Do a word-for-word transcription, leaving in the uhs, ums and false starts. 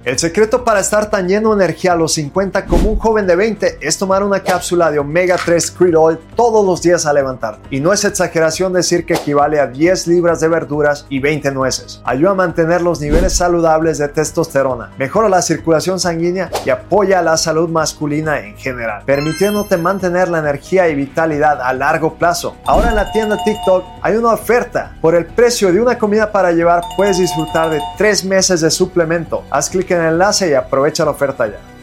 El secreto para estar tan lleno de energía a los cincuenta como un joven de veinte es tomar una cápsula de omega tres Krill Oil todos los días al levantar. Y no es exageración decir que equivale a diez libras de verduras y veinte nueces. Ayuda a mantener los niveles saludables de testosterona, mejora la circulación sanguínea y apoya la salud masculina en general, permitiéndote mantener la energía y vitalidad a largo plazo. Ahora en la tienda TikTok hay una oferta. Por el precio de una comida para llevar puedes disfrutar de tres meses de suplemento. Haz clic en el enlace y aprovecha la oferta ya.